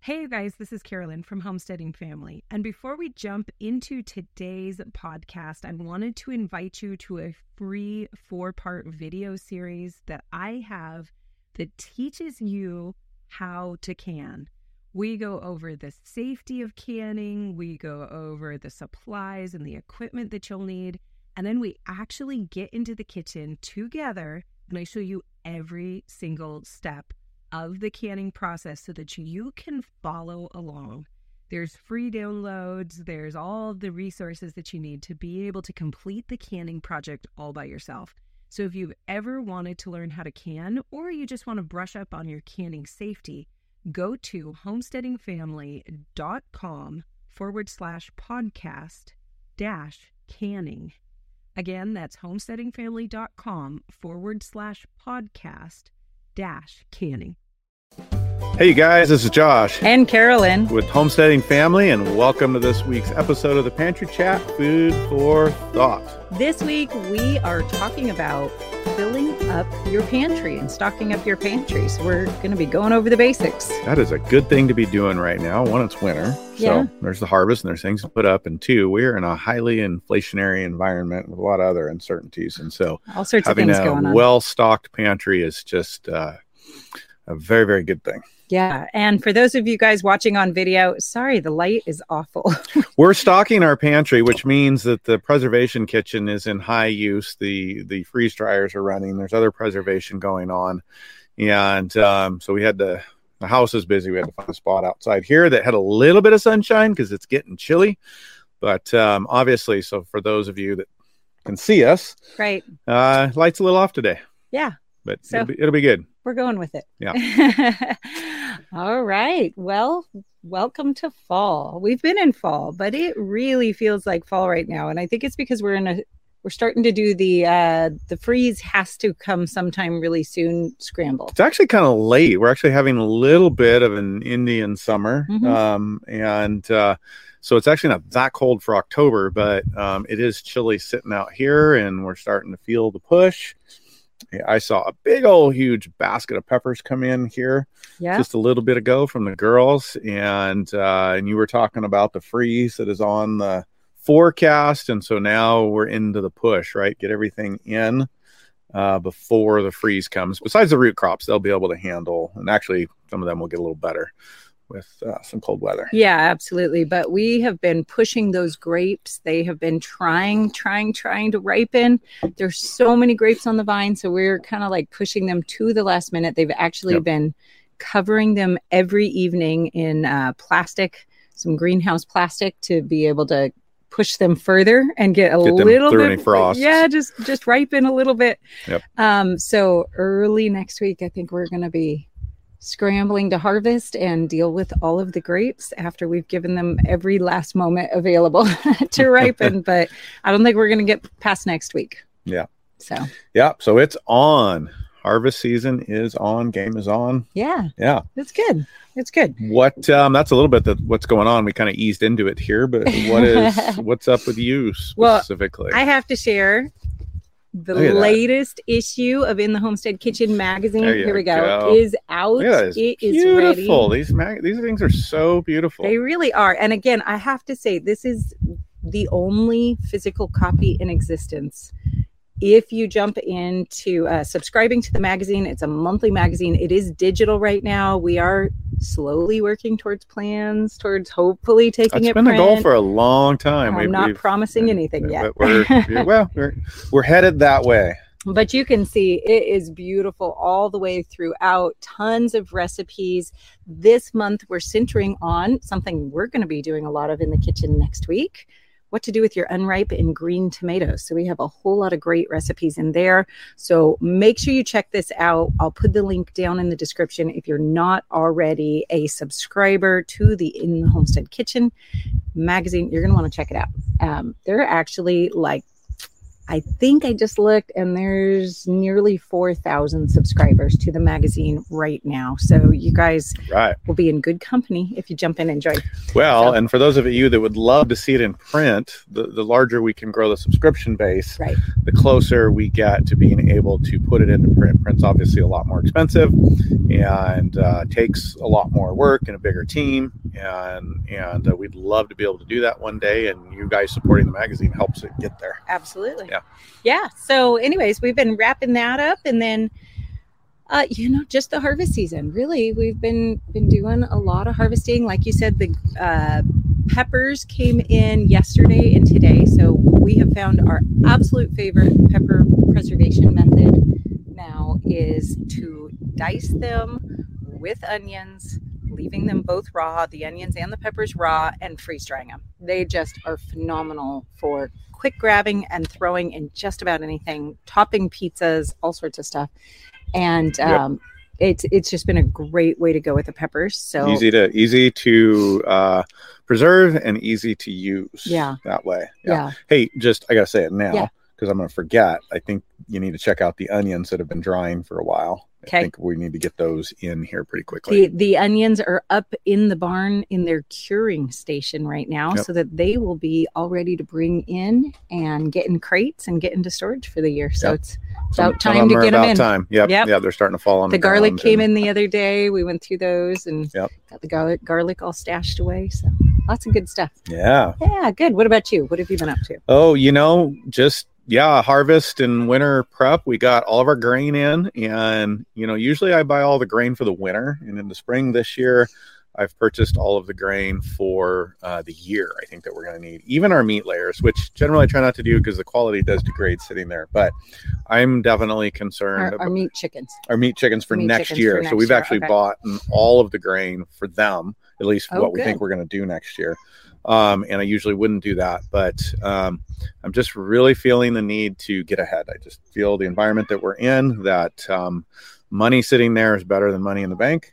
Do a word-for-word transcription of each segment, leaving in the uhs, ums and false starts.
Hey, you guys, this is Carolyn from Homesteading Family. And before we jump into today's podcast, I wanted to invite you to a free four-part video series that I have that teaches you how to can. We go over the safety of canning, we go over the supplies and the equipment that you'll need, and then we actually get into the kitchen together and I show you every single step of the canning process so that you can follow along. There's free downloads, there's all the resources that you need to be able to complete the canning project all by yourself. So if you've ever wanted to learn how to can, or you just want to brush up on your canning safety, go to homesteadingfamily.com forward slash podcast dash canning. Again, that's homesteadingfamily.com forward slash podcast dash canning. Hey, you guys, this is Josh. And Carolyn. With Homesteading Family, and welcome to this week's episode of the Pantry Chat, Food for Thought. This week, we are talking about filling up your pantry and stocking up your pantry. So we're going to be going over the basics. That is a good thing to be doing right now. One, it's winter. Yeah. So there's the harvest and there's things to put up. And two, we're in a highly inflationary environment with a lot of other uncertainties. And so all sorts of having things a going on. well-stocked pantry is just uh, a very, very good thing. Yeah. And for those of you guys watching on video, sorry, the light is awful. We're stocking our pantry, which means that the preservation kitchen is in high use. The the freeze dryers are running. There's other preservation going on. And um, so we had to, the house is busy. We had to find a spot outside here that had a little bit of sunshine because it's getting chilly. But um, obviously, so for those of you that can see us, right, uh, light's a little off today. Yeah. But so, it'll be, it'll be good. We're going with it. Yeah. All right. Well, welcome to fall. We've been in fall, but it really feels like fall right now. And I think it's because we're in a, we're starting to do the, uh, the freeze has to come sometime really soon scramble. It's actually kind of late. We're actually having a little bit of an Indian summer. Mm-hmm. Um, and, uh, so it's actually not that cold for October, but, um, it is chilly sitting out here and we're starting to feel the push. I saw a big old huge basket of peppers come in here yeah. just a little bit ago from the girls. And, uh, and you were talking about the freeze that is on the forecast. And so now we're into the push, right? Get everything in, uh, before the freeze comes. Besides the root crops, they'll be able to handle, and actually some of them will get a little better with uh, some cold weather. Yeah, absolutely. But we have been pushing those grapes. They have been trying, trying, trying to ripen. There's so many grapes on the vine. So we're kind of like pushing them to the last minute. They've actually yep. been covering them every evening in uh, plastic, some greenhouse plastic, to be able to push them further and get a get little bit any frost. Yeah, just just ripen a little bit. Yep. Um, so early next week, I think we're going to be scrambling to harvest and deal with all of the grapes after we've given them every last moment available to ripen. But I don't think we're going to get past next week. Yeah. So. Yeah. So it's on. Harvest season is on. Game is on. Yeah. Yeah. It's good. It's good. What? Um, that's a little bit that what's going on. We kind of eased into it here, but what is what's up with you specifically? Well, I have to share the latest that. issue of In the Homestead Kitchen magazine. Here we go. go. Is out. It is beautiful. ready. These mag- these things are so beautiful. They really are. And again, I have to say, this is the only physical copy in existence. If you jump into uh, subscribing to the magazine, it's a monthly magazine. It is digital right now. We are slowly working towards plans, towards hopefully taking it's it been print. a goal for a long time. I'm we've, not we've, promising anything yet. We're, well, we're, we're headed that way. But you can see it is beautiful all the way throughout. Tons of recipes. This month, we're centering on something we're going to be doing a lot of in the kitchen next week. What to do with your unripe and green tomatoes. So we have a whole lot of great recipes in there. So make sure you check this out. I'll put the link down in the description. If you're not already a subscriber to the In the Homestead Kitchen magazine, you're going to want to check it out. Um, there are actually like I think I just looked, and there's nearly four thousand subscribers to the magazine right now. So you guys right. will be in good company if you jump in and join. Well, so, and for those of you that would love to see it in print, the, the larger we can grow the subscription base, right. the closer we get to being able to put it into print. Print's obviously a lot more expensive and uh, takes a lot more work and a bigger team. And, and uh, we'd love to be able to do that one day. And you guys supporting the magazine helps it get there. Absolutely. Yeah. Yeah. So anyways, we've been wrapping that up, and then, uh, you know, just the harvest season. Really, we've been, been doing a lot of harvesting. Like you said, the uh, peppers came in yesterday and today. So we have found our absolute favorite pepper preservation method now is to dice them with onions, leaving them both raw, the onions and the peppers raw, and freeze drying them. They just are phenomenal for quick grabbing and throwing in just about anything, topping pizzas, all sorts of stuff. And um, yep. it's it's just been a great way to go with the peppers. So easy to easy to uh, preserve and easy to use. Yeah, that way. Yeah. yeah. Hey, just I gotta say it now because yeah. I'm gonna forget. I think you need to check out the onions that have been drying for a while. Okay. I think we need to get those in here pretty quickly. The the onions are up in the barn in their curing station right now, yep. so that they will be all ready to bring in and get in crates and get into storage for the year. So yep. it's about some, time some to get them in. Time. Yep. Yep. Yeah, they're starting to fall on the, the garlic came and... in the other day. We went through those and yep. got the garlic garlic all stashed away. So lots of good stuff. Yeah. Yeah, good. What about you? What have you been up to? Oh, you know, just yeah, harvest and winter prep. We got all of our grain in, and you know, usually I buy all the grain for the winter, and in the spring this year, I've purchased all of the grain for uh, the year. I think that we're going to need even our meat layers, which generally I try not to do because the quality does degrade sitting there. But I'm definitely concerned our, about our meat chickens. Our meat chickens for meat next chickens year. for next so we've year. actually okay. bought all of the grain for them, at least oh, what we good. think we're going to do next year. Um, and I usually wouldn't do that, but um, I'm just really feeling the need to get ahead. I just feel the environment that we're in, that um, money sitting there is better than money in the bank.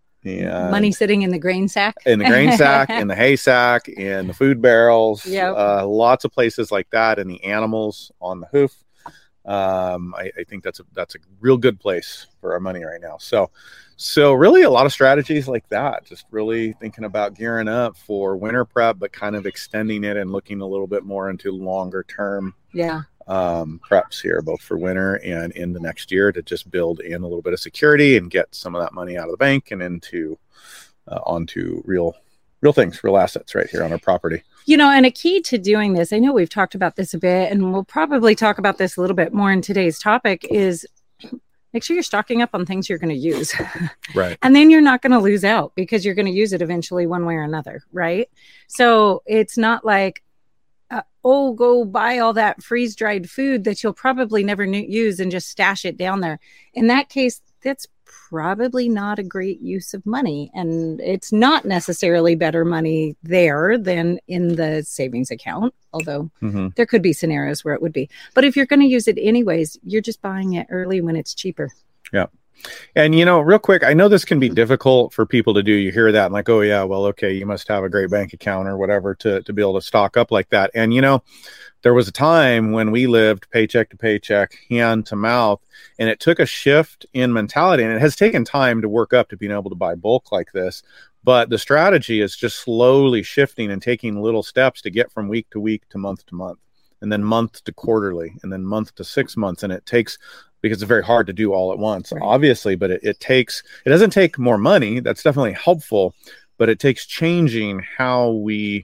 And money sitting in the grain sack, in the grain sack, in the hay sack, in the food barrels, yep. uh, lots of places like that, and the animals on the hoof. Um, I, I think that's a that's a real good place for our money right now. So, so really a lot of strategies like that. Just really thinking about gearing up for winter prep, but kind of extending it and looking a little bit more into longer term. Yeah. Um, preps here, both for winter and in the next year, to just build in a little bit of security and get some of that money out of the bank and into uh, onto real, real things, real assets right here on our property. You know, and a key to doing this, I know we've talked about this a bit, and we'll probably talk about this a little bit more in today's topic, is make sure you're stocking up on things you're going to use. Right. And then you're not going to lose out because you're going to use it eventually one way or another. Right. So it's not like, Uh, oh, go buy all that freeze-dried food that you'll probably never n- use and just stash it down there. In that case, that's probably not a great use of money. And it's not necessarily better money there than in the savings account, although mm-hmm. there could be scenarios where it would be. But if you're going to use it anyways, you're just buying it early when it's cheaper. Yeah. And, you know, real quick, I know this can be difficult for people to do. You hear that and like, oh, yeah, well, okay, you must have a great bank account or whatever to, to be able to stock up like that. And, you know, there was a time when we lived paycheck to paycheck, hand to mouth, and it took a shift in mentality. And it has taken time to work up to being able to buy bulk like this. But the strategy is just slowly shifting and taking little steps to get from week to week to month to month, and then month to quarterly, and then month to six months. And it takes, because it's very hard to do all at once, right. obviously, but it, it takes, it doesn't take more money. That's definitely helpful, but it takes changing how we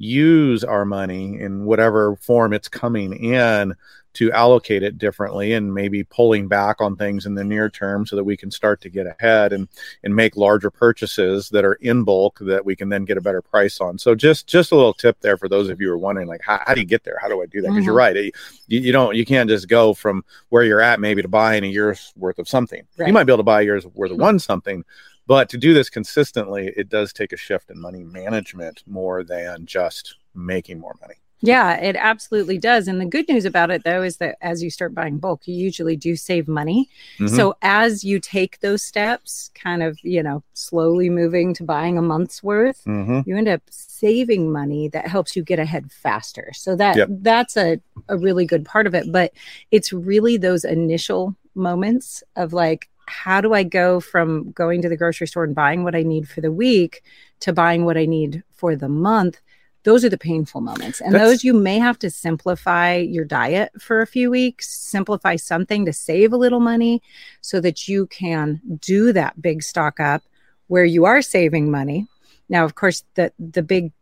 use our money in whatever form it's coming in to allocate it differently, and maybe pulling back on things in the near term so that we can start to get ahead and, and make larger purchases that are in bulk that we can then get a better price on. So just, just a little tip there for those of you who are wondering, like, how, how do you get there? How do I do that? Because mm-hmm. you're right. You, you don't, you can't just go from where you're at maybe to buying a year's worth of something. Right. You might be able to buy a year's worth of one something, but to do this consistently, it does take a shift in money management more than just making more money. Yeah, it absolutely does. And the good news about it, though, is that as you start buying bulk, you usually do save money. Mm-hmm. So as you take those steps, kind of, you know, slowly moving to buying a month's worth, mm-hmm. you end up saving money that helps you get ahead faster. So that yep. that's a, a really good part of it. But it's really those initial moments of like, how do I go from going to the grocery store and buying what I need for the week to buying what I need for the month? Those are the painful moments. And That's, those you may have to simplify your diet for a few weeks, simplify something to save a little money so that you can do that big stock up where you are saving money. Now, of course, the, the big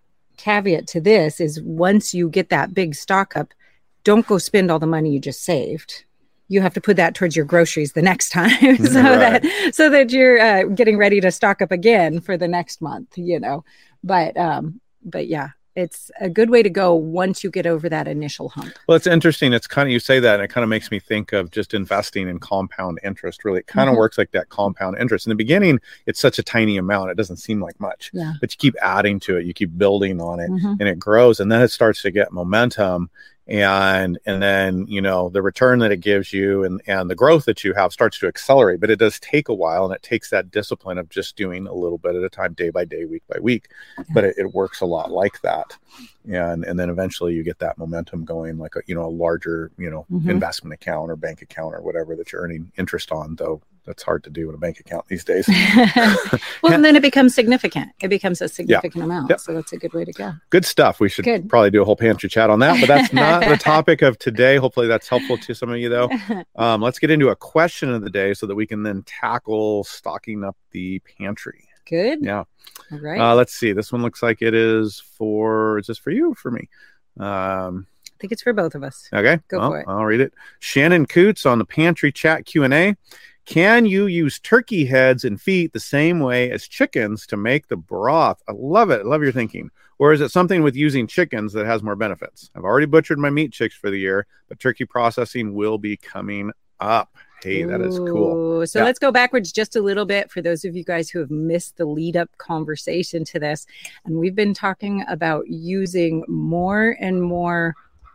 caveat to this is once you get that big stock up, don't go spend all the money you just saved. You have to put that towards your groceries the next time so right. that so that you're uh, getting ready to stock up again for the next month, you know. But um But yeah, it's a good way to go once you get over that initial hump. Well, it's interesting. It's kind of, you say that, and it kind of makes me think of just investing in compound interest. Really, it kind mm-hmm. of works like that compound interest. In the beginning, it's such a tiny amount. It doesn't seem like much, yeah. but you keep adding to it. You keep building on it mm-hmm. and it grows. And then it starts to get momentum. And and then, you know, the return that it gives you and, and the growth that you have starts to accelerate. But it does take a while, and it takes that discipline of just doing a little bit at a time, day by day, week by week. Yeah. But it, it works a lot like that. And and then eventually you get that momentum going, like a, you know, a larger, you know, mm-hmm. investment account or bank account or whatever that you're earning interest on, though. That's hard to do in a bank account these days. Well, and then it becomes significant. It becomes a significant yeah. amount. Yep. So that's a good way to go. Good stuff. We should good. probably do a whole pantry chat on that, but that's not the topic of today. Hopefully that's helpful to some of you, though. Um, let's get into a question of the day so that we can then tackle stocking up the pantry. Good. Yeah. All right. Uh, let's see. This one looks like it is for, is this for you or for me? Um, I think it's for both of us. Okay. Go well, for it. I'll read it. Shannon Coots on the pantry chat Q and A. Can you use turkey heads and feet the same way as chickens to make the broth? I love it. I love your thinking. Or is it something with using chickens that has more benefits? I've already butchered my meat chicks for the year, but turkey processing will be coming up. Hey, that is cool. Ooh, so yeah. let's go backwards just a little bit for those of you guys who have missed the lead up conversation to this. And we've been talking about using more and more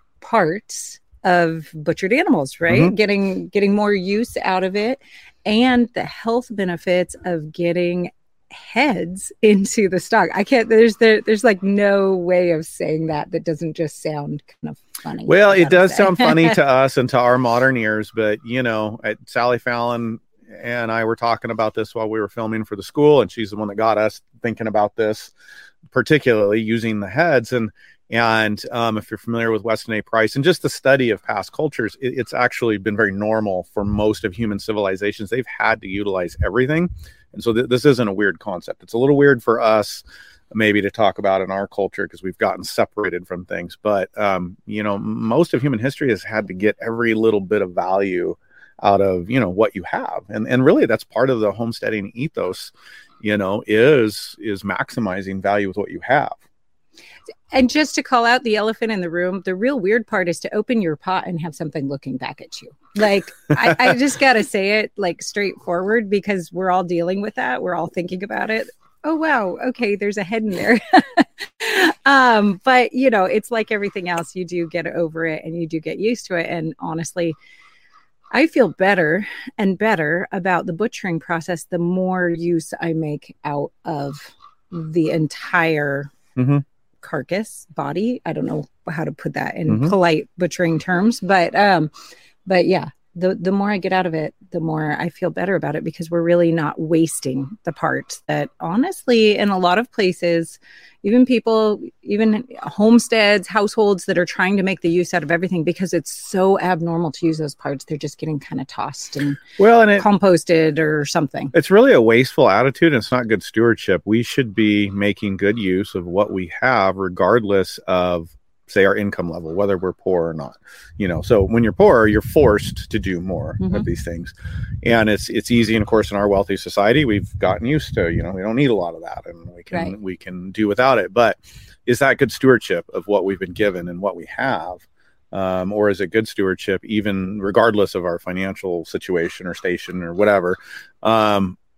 parts of butchered animals, right? Mm-hmm. Getting getting more use out of it, and the health benefits of getting heads into the stock. I can't. There's there, there's like no way of saying that that doesn't just sound kind of funny. Well, it does say. sound funny to us and to our modern ears, but you know, at Sally Fallon and I were talking about this while we were filming for the school, and she's the one that got us thinking about this, particularly using the heads. And And um, if you're familiar with Weston A. Price and just the study of past cultures, it, it's actually been very normal for most of human civilizations. They've had to utilize everything. And so th- this isn't a weird concept. It's a little weird for us maybe to talk about in our culture because we've gotten separated from things. But, um, you know, most of human history has had to get every little bit of value out of, you know, what you have. And and really that's part of the homesteading ethos, you know, is is maximizing value with what you have. And just to call out the elephant in the room, the real weird part is to open your pot and have something looking back at you. Like, I, I just got to say it like straightforward because we're all dealing with that. We're all thinking about it. Oh, wow. Okay. There's a head in there. um, but, you know, it's like everything else. You do get over it and you do get used to it. And honestly, I feel better and better about the butchering process the more use I make out of the entire mm-hmm. carcass body. I don't know how to put that in mm-hmm. polite butchering terms, but um but yeah, the the more I get out of it, the more I feel better about it because we're really not wasting the parts that honestly in a lot of places, even people, even homesteads, households that are trying to make the use out of everything because it's so abnormal to use those parts, they're just getting kind of tossed and well and it, composted or something. It's really a wasteful attitude and it's not good stewardship. We should be making good use of what we have regardless of say our income level, whether we're poor or not, you know. So when you're poor, you're forced to do more mm-hmm. of these things, and it's it's easy. And of course, in our wealthy society, we've gotten used to, you know, we don't need a lot of that, and we can right. we can do without it. But is that good stewardship of what we've been given and what we have, um, or is it good stewardship even regardless of our financial situation or station or whatever? Um,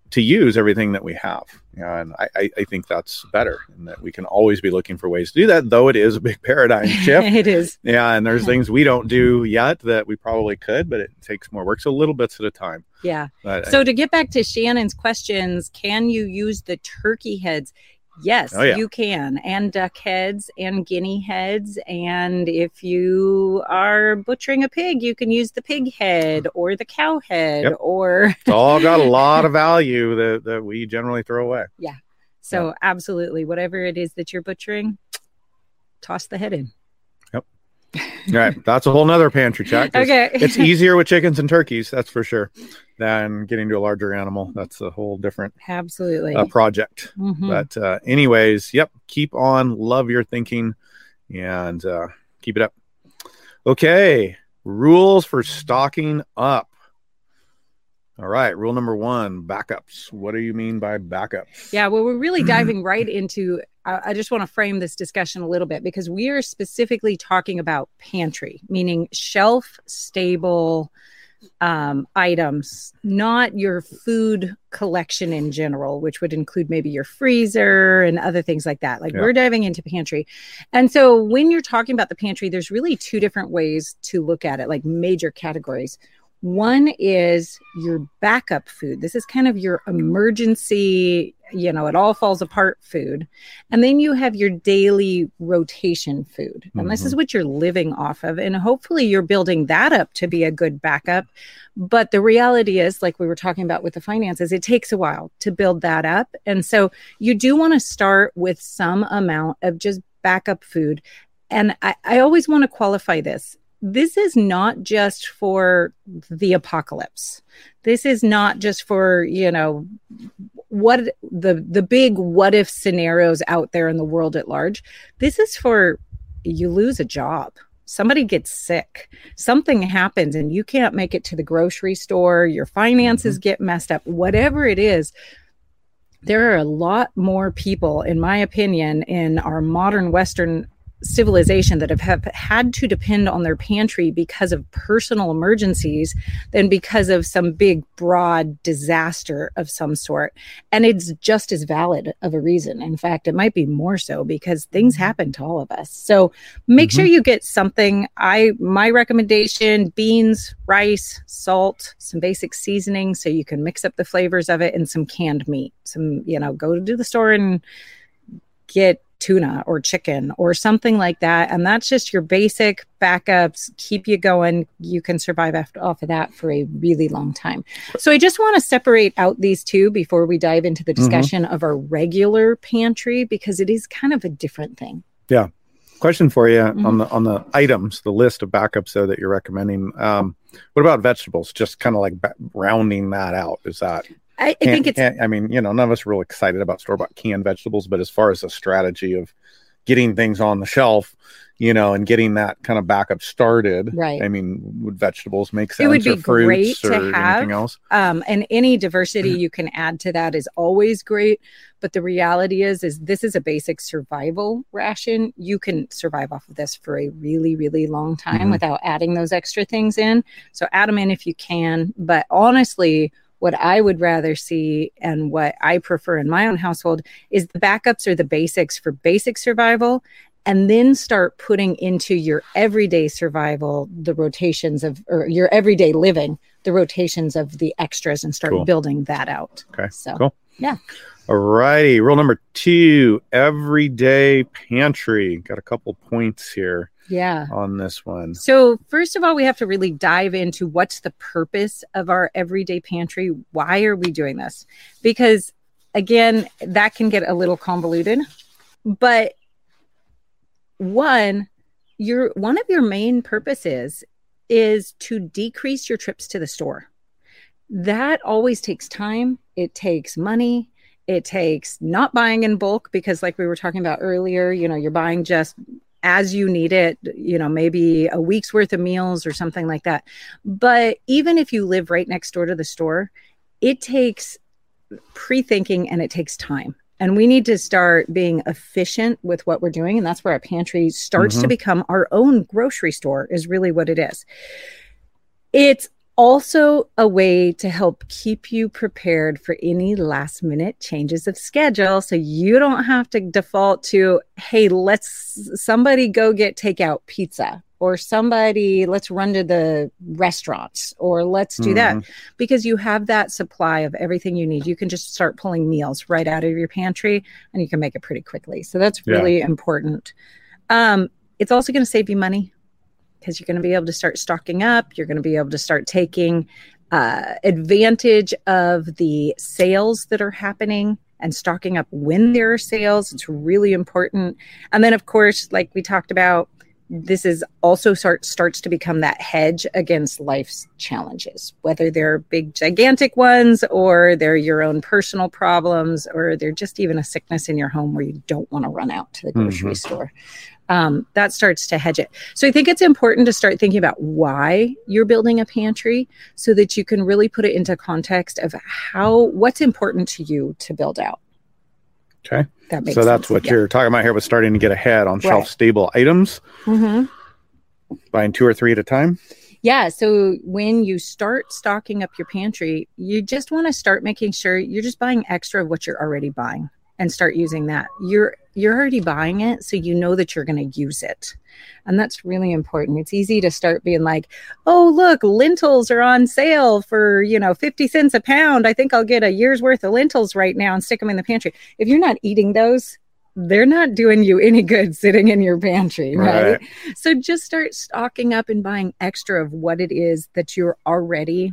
to use everything that we have. And I, I, I think that's better, and that we can always be looking for ways to do that, though it is a big paradigm shift. It is. Yeah. And there's things we don't do yet that we probably could, but it takes more work. So little bits at a time. Yeah. But so I, to get back to Shannon's questions, can you use the turkey heads? Yes, oh, yeah. you can. And duck heads and guinea heads. And if you are butchering a pig, you can use the pig head or the cow head. Yep. Or it's all got a lot of value that, that we generally throw away. Yeah. So yeah. absolutely. Whatever it is that you're butchering, toss the head in. Yep. All right. That's a whole nother pantry check. Okay. It's easier with chickens and turkeys, that's for sure, than getting to a larger animal. That's a whole different absolutely uh, project. Mm-hmm. But uh, anyways, yep. Keep on. Love your thinking, and uh, keep it up. Okay. Rules for stocking up. All right. Rule number one, backups. What do you mean by backups? Yeah, well, we're really diving right into, I, I just want to frame this discussion a little bit, because we are specifically talking about pantry, meaning shelf stable um, items, not your food collection in general, which would include maybe your freezer and other things like that. Like yeah. we're diving into pantry. And so when you're talking about the pantry, there's really two different ways to look at it, like major categories. One is your backup food. This is kind of your emergency, you know, it all falls apart food. And then you have your daily rotation food. And mm-hmm. this is what you're living off of. And hopefully you're building that up to be a good backup. But the reality is, like we were talking about with the finances, it takes a while to build that up. And so you do want to start with some amount of just backup food. And I, I always want to qualify this. This is not just for the apocalypse. This is not just for, you know, what the the big what if scenarios out there in the world at large. This is for you lose a job. Somebody gets sick. Something happens and you can't make it to the grocery store. Your finances mm-hmm. get messed up. Whatever it is, there are a lot more people, in my opinion, in our modern Western civilization that have, have had to depend on their pantry because of personal emergencies than because of some big broad disaster of some sort. And it's just as valid of a reason. In fact, it might be more so, because things happen to all of us. So make mm-hmm. sure you get something. I my recommendation: beans, rice, salt, some basic seasoning so you can mix up the flavors of it, and some canned meat. Some, you know, go to the store and get tuna or chicken or something like that. And that's just your basic backups, keep you going. You can survive after, off of that for a really long time. So I just want to separate out these two before we dive into the discussion mm-hmm. of our regular pantry, because it is kind of a different thing. Yeah. Question for you mm-hmm. on the on the items, the list of backups though that you're recommending. Um, what about vegetables? Just kind of like ba- rounding that out. Is that I, I think it's, I mean, you know, none of us are real excited about store-bought canned vegetables, but as far as a strategy of getting things on the shelf, you know, and getting that kind of backup started, right? I mean, would vegetables make sense? It would be or fruits great to or have, anything else? Um, and any diversity you can add to that is always great. But the reality is, is this is a basic survival ration. You can survive off of this for a really, really long time mm-hmm. without adding those extra things in. So add them in if you can. But honestly, what I would rather see and what I prefer in my own household is the backups or the basics for basic survival, and then start putting into your everyday survival the rotations of, or your everyday living, the rotations of the extras, and start cool. building that out. Okay, so cool. Yeah. All righty. Rule number two, everyday pantry. Got a couple points here. Yeah. On this one. So first of all, we have to really dive into what's the purpose of our everyday pantry. Why are we doing this? Because again, that can get a little convoluted. But one, your one of your main purposes is to decrease your trips to the store. That always takes time. It takes money. It takes not buying in bulk, because like we were talking about earlier, you know, you're buying just as you need it, you know, maybe a week's worth of meals or something like that. But even if you live right next door to the store, it takes pre-thinking and it takes time. And we need to start being efficient with what we're doing. And that's where our pantry starts mm-hmm. to become our own grocery store, is really what it is. It's also a way to help keep you prepared for any last minute changes of schedule. So you don't have to default to, hey, let's somebody go get takeout pizza, or somebody, let's run to the restaurants, or let's do mm-hmm. that, because you have that supply of everything you need. You can just start pulling meals right out of your pantry and you can make it pretty quickly. So that's really yeah. important. Um, it's also going to save you money, because you're going to be able to start stocking up. You're going to be able to start taking uh, advantage of the sales that are happening and stocking up when there are sales. It's really important. And then, of course, like we talked about, this is also start, starts to become that hedge against life's challenges, whether they're big, gigantic ones, or they're your own personal problems, or they're just even a sickness in your home where you don't want to run out to the grocery mm-hmm. store. Um, that starts to hedge it. So I think it's important to start thinking about why you're building a pantry, so that you can really put it into context of how, what's important to you to build out. Okay. That makes so that's sense. what yeah. you're talking about here with starting to get ahead on right. shelf stable items, mm-hmm. buying two or three at a time. Yeah. So when you start stocking up your pantry, you just want to start making sure you're just buying extra of what you're already buying, and start using that. You're you're already buying it, so you know that you're going to use it. And that's really important. It's easy to start being like, oh, look, lentils are on sale for, you know, fifty cents a pound. I think I'll get a year's worth of lentils right now and stick them in the pantry. If you're not eating those, they're not doing you any good sitting in your pantry, right? right? So just start stocking up and buying extra of what it is that you're already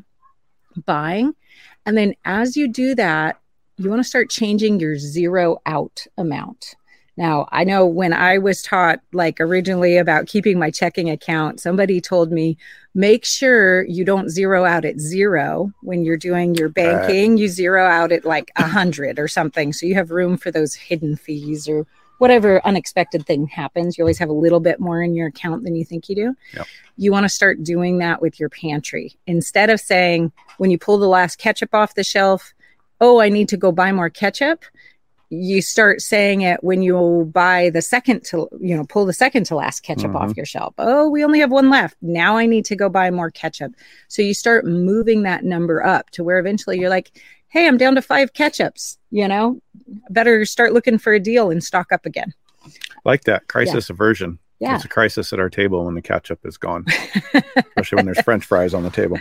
buying. And then as you do that, you want to start changing your zero out amount. Now, I know when I was taught, like originally, about keeping my checking account, somebody told me, make sure you don't zero out at zero when you're doing your banking. Right. You zero out at like a hundred or something. So you have room for those hidden fees or whatever unexpected thing happens. You always have a little bit more in your account than you think you do. Yep. You want to start doing that with your pantry. Instead of saying, when you pull the last ketchup off the shelf, oh, I need to go buy more ketchup. You start saying it when you buy the second to, you know, pull the second to last ketchup mm-hmm. off your shelf. Oh, we only have one left. Now I need to go buy more ketchup. So you start moving that number up to where eventually you're like, hey, I'm down to five ketchups, you know, better start looking for a deal and stock up again. Like that crisis yeah. aversion. Yeah. It's a crisis at our table when the ketchup is gone, especially when there's French fries on the table.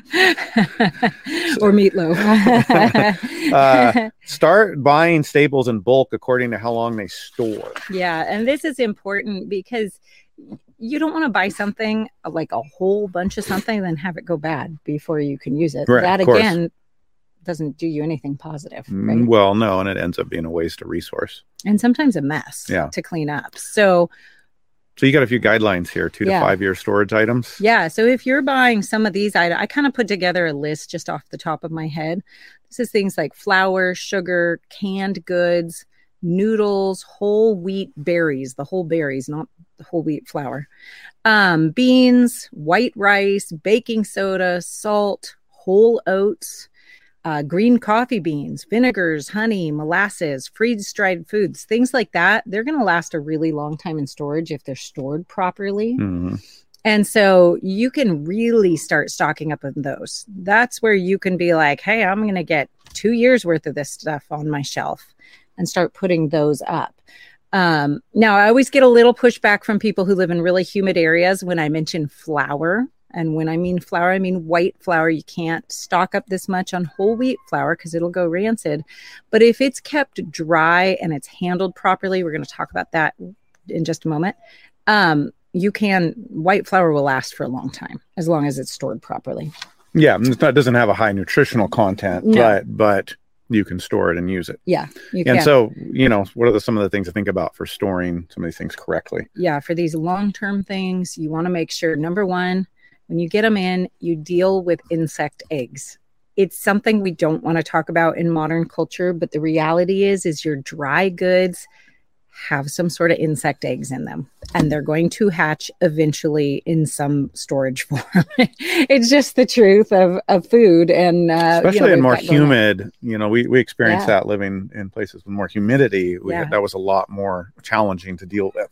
Or meatloaf. uh, start buying staples in bulk according to how long they store. Yeah. And this is important because you don't want to buy something like a whole bunch of something and then have it go bad before you can use it. Right, that again doesn't do you anything positive. Right? Well, no. And it ends up being a waste of resource. And sometimes a mess yeah. to clean up. So So you got a few guidelines here, two yeah. to five year storage items. Yeah. So if you're buying some of these items, I kind of put together a list just off the top of my head. This is things like flour, sugar, canned goods, noodles, whole wheat berries, the whole berries, not the whole wheat flour, um, beans, white rice, baking soda, salt, whole oats, Uh, green coffee beans, vinegars, honey, molasses, freeze-dried foods, things like that. They're going to last a really long time in storage if they're stored properly. Mm-hmm. And so you can really start stocking up on those. That's where you can be like, hey, I'm going to get two years worth of this stuff on my shelf and start putting those up. Um, now, I always get a little pushback from people who live in really humid areas when I mention flour. And when I mean flour, I mean white flour. You can't stock up this much on whole wheat flour because it'll go rancid. But if it's kept dry and it's handled properly, we're going to talk about that in just a moment. Um, you can, white flour will last for a long time as long as it's stored properly. Yeah, it's not, it doesn't have a high nutritional content, no. but but you can store it and use it. Yeah, you and can. so, you know, what are the, some of the things to think about for storing some of these things correctly? Yeah, for these long-term things, you want to make sure, number one, when you get them in, you deal with insect eggs. It's something we don't want to talk about in modern culture, but the reality is, is your dry goods have some sort of insect eggs in them, and they're going to hatch eventually in some storage form. It's just the truth of, of food. And uh, especially you know, in more humid, you know, we, we experienced yeah. that living in places with more humidity. We, yeah. That was a lot more challenging to deal with.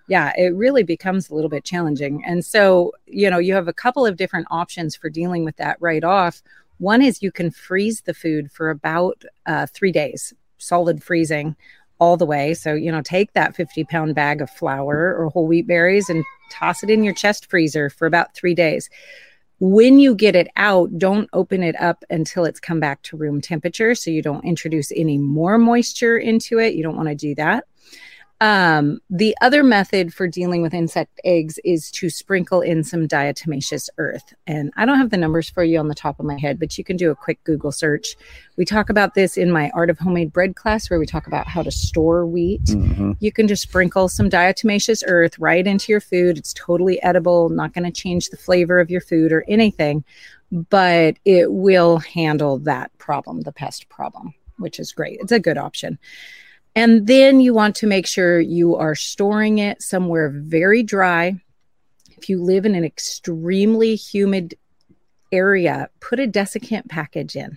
Yeah, it really becomes a little bit challenging. And so, you know, you have a couple of different options for dealing with that right off. One is you can freeze the food for about uh, three days, solid freezing all the way. So, you know, take that fifty pound bag of flour or whole wheat berries and toss it in your chest freezer for about three days. When you get it out, don't open it up until it's come back to room temperature. So you don't introduce any more moisture into it. You don't want to do that. Um, the other method for dealing with insect eggs is to sprinkle in some diatomaceous earth. And I don't have the numbers for you on the top of my head, but you can do a quick Google search. We talk about this in my Art of Homemade Bread class, where we talk about how to store wheat. Mm-hmm. You can just sprinkle some diatomaceous earth right into your food. It's totally edible, not going to change the flavor of your food or anything, but it will handle that problem, the pest problem, which is great. It's a good option. And then you want to make sure you are storing it somewhere very dry. If you live in an extremely humid area, put a desiccant package in.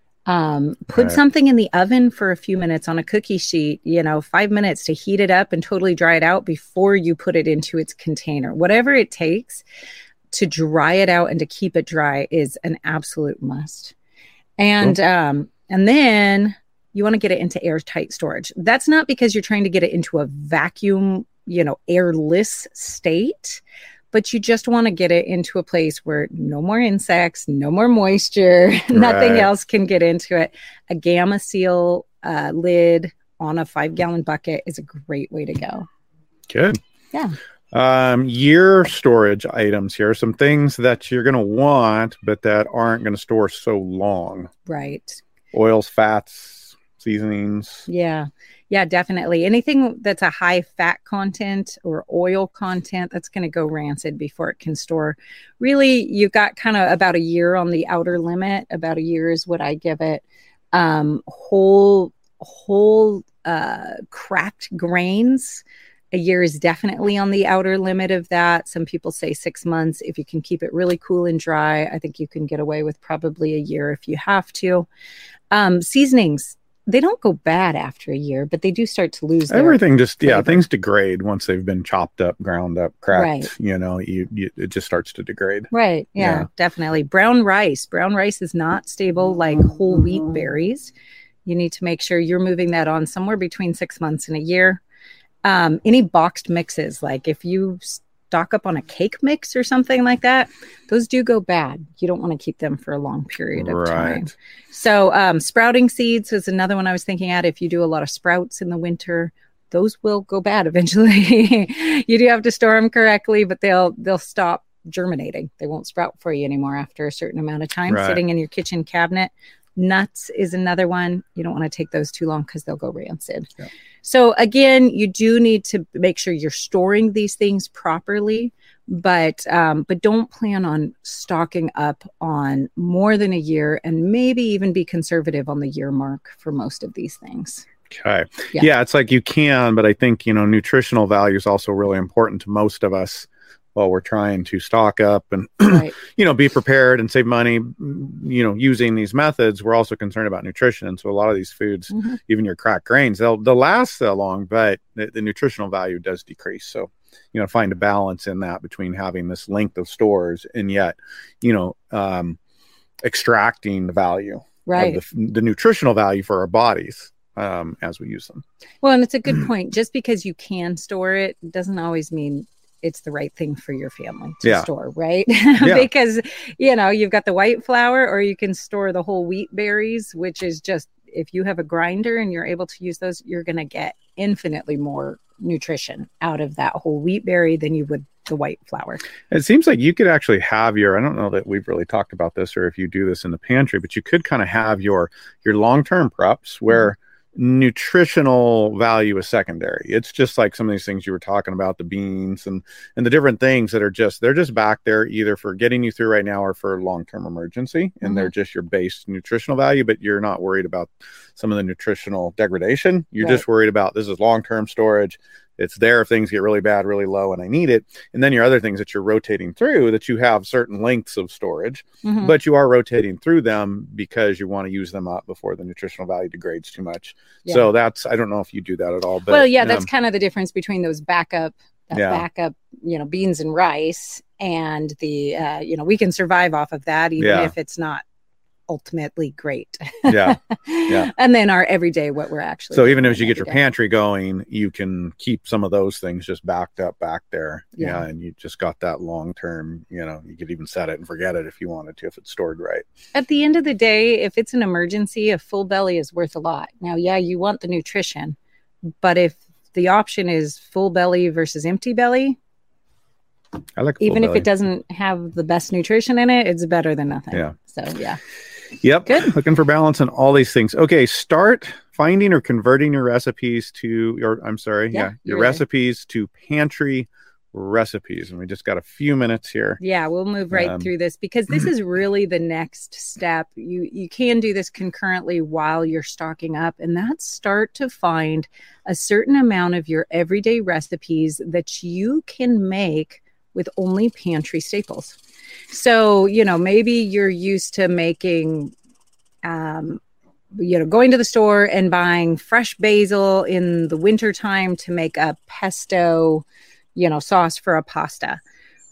Um, put right. something in the oven for a few minutes on a cookie sheet, you know, five minutes to heat it up and totally dry it out before you put it into its container. Whatever it takes to dry it out and to keep it dry is an absolute must. And, cool. um, and then you want to get it into airtight storage. That's not because you're trying to get it into a vacuum, you know, airless state, but you just want to get it into a place where no more insects, no more moisture, right. nothing else can get into it. A Gamma Seal uh, lid on a five gallon bucket is a great way to go. Good. Yeah. Um, year storage items here, some things that you're going to want, but that aren't going to store so long. Right. Oils, fats, seasonings. Yeah. Yeah, definitely. Anything that's a high fat content or oil content, that's going to go rancid before it can store. Really, you've got kind of about a year on the outer limit. About a year is what I give it. Um, whole, whole, uh, cracked grains. A year is definitely on the outer limit of that. Some people say six months. If you can keep it really cool and dry, I think you can get away with probably a year if you have to. Um, seasonings. They don't go bad after a year, but they do start to lose everything. Just yeah, things degrade once they've been chopped up, ground up, cracked. Right. You know, you, you it just starts to degrade. Right. Yeah, yeah, definitely. Brown rice. Brown rice is not stable like whole wheat berries. You need to make sure you're moving that on somewhere between six months and a year. Um, any boxed mixes, like if you stock up on a cake mix or something like that, those do go bad. You don't want to keep them for a long period of right. time. So um, sprouting seeds is another one I was thinking at. If you do a lot of sprouts in the winter, those will go bad eventually. You do have to store them correctly, but they'll they'll stop germinating. They won't sprout for you anymore after a certain amount of time right. sitting in your kitchen cabinet. Nuts is another one. You don't want to take those too long because they'll go rancid. Yeah. So again, you do need to make sure you're storing these things properly, but um, but don't plan on stocking up on more than a year, and maybe even be conservative on the year mark for most of these things. Okay. Yeah. yeah, it's like you can, but I think, you know, nutritional value is also really important to most of us while we're trying to stock up and, right. you know, be prepared and save money, you know, using these methods. We're also concerned about nutrition. And so a lot of these foods, mm-hmm. even your cracked grains, they'll, they'll last so long, but the, the nutritional value does decrease. So, you know, find a balance in that between having this length of stores and yet, you know, um, extracting the value, right. of the, the nutritional value for our bodies. Um, as we use them. Well, and it's a good point. Just because you can store it doesn't always mean it's the right thing for your family to yeah. store, right? Yeah. Because, you know, you've got the white flour, or you can store the whole wheat berries, which is just, if you have a grinder and you're able to use those, you're going to get infinitely more nutrition out of that whole wheat berry than you would the white flour. It seems like you could actually have your, I don't know that we've really talked about this or if you do this in the pantry, but you could kind of have your, your long-term preps where mm-hmm. nutritional value is secondary. It's just like some of these things you were talking about, the beans and and the different things that are just, they're just back there either for getting you through right now or for long-term emergency. And mm-hmm. they're just your base nutritional value, but you're not worried about some of the nutritional degradation. You're right. just worried about this is long-term storage. It's there if things get really bad, really low, and I need it. And then your other things that you're rotating through, that you have certain lengths of storage, mm-hmm. but you are rotating through them because you want to use them up before the nutritional value degrades too much. Yeah. So that's, I don't know if you do that at all. But well, yeah, that's um, kind of the difference between those backup, a Yeah. backup, you know, beans and rice, and the, uh, you know, we can survive off of that, even Yeah. if it's not ultimately great. Yeah. Yeah. And then our everyday, what we're actually. So even doing as you get your every day. pantry going, you can keep some of those things just backed up back there. Yeah. Yeah. And you just got that long term, you know, you could even set it and forget it if you wanted to, if it's stored right. At the end of the day, if it's an emergency, a full belly is worth a lot. Now, yeah, you want the nutrition, but if the option is full belly versus empty belly, I like a full even if belly. it doesn't have the best nutrition in it, it's better than nothing. Yeah. So, yeah. Yep. Good. Looking for balance in all these things. Okay. Start finding or converting your recipes to your, I'm sorry. Yeah, Yeah. Your you're ready. recipes to pantry recipes. And we just got a few minutes here. Yeah, we'll move right Um, through this because this is really the next step. You you can do this concurrently while you're stocking up, and that's start to find a certain amount of your everyday recipes that you can make with only pantry staples. So, you know, maybe you're used to making um you know, going to the store and buying fresh basil in the wintertime to make a pesto, you know, sauce for a pasta.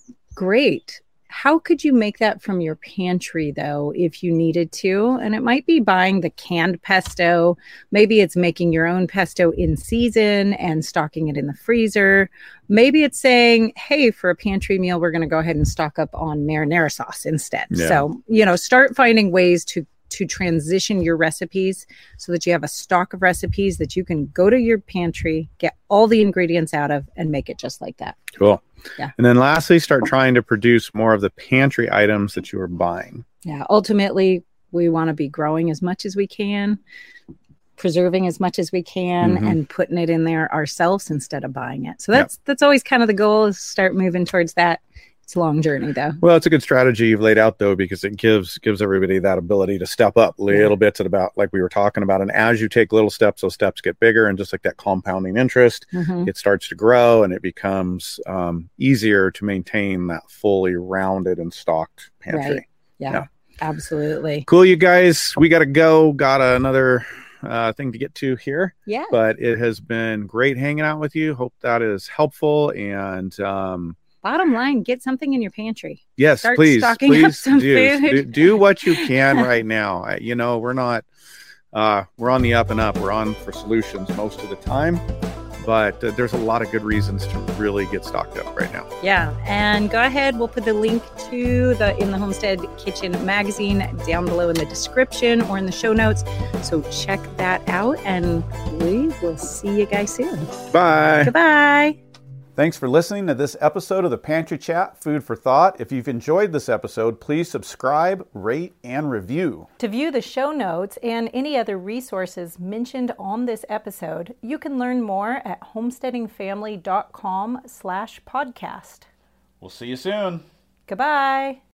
Great. How could you make that from your pantry, though, if you needed to? And it might be buying the canned pesto. Maybe it's making your own pesto in season and stocking it in the freezer. Maybe it's saying, hey, for a pantry meal, we're going to go ahead and stock up on marinara sauce instead. Yeah. So, you know, start finding ways to to transition your recipes so that you have a stock of recipes that you can go to your pantry, get all the ingredients out of, and make it just like that. Cool. Yeah. And then lastly, start trying to produce more of the pantry items that you are buying. Yeah. Ultimately, we want to be growing as much as we can, preserving as much as we can, Mhm. and putting it in there ourselves instead of buying it. So that's that's always kind of the goal, is start moving towards that. It's a long journey, though. Well, it's a good strategy you've laid out, though, because it gives gives everybody that ability to step up little bits at about like we were talking about. And as you take little steps, those steps get bigger, and just like that compounding interest, Mhm. it starts to grow, and it becomes um, easier to maintain that fully rounded and stocked pantry. Right. Yeah, Yeah. absolutely. Cool, you guys. We got to go. Got another uh, thing to get to here, Yeah. but it has been great hanging out with you. Hope that is helpful. And um, Bottom line, get something in your pantry. yes, Start please, stocking up please some do, food. do do what you can right now. I- You know, we're not uh, we're on the up and up. We're on for solutions most of the time, but uh, there's a lot of good reasons to really get stocked up right now. Yeah, and go ahead. We'll put the link to the In the Homestead Kitchen magazine down below in the description or in the show notes. So check that out, and we will see you guys soon. Bye. Goodbye. Thanks for listening to this episode of the Pantry Chat Food for Thought. If you've enjoyed this episode, please subscribe, rate, and review. To view the show notes and any other resources mentioned on this episode, you can learn more at homesteadingfamily.com slash podcast. We'll see you soon. Goodbye.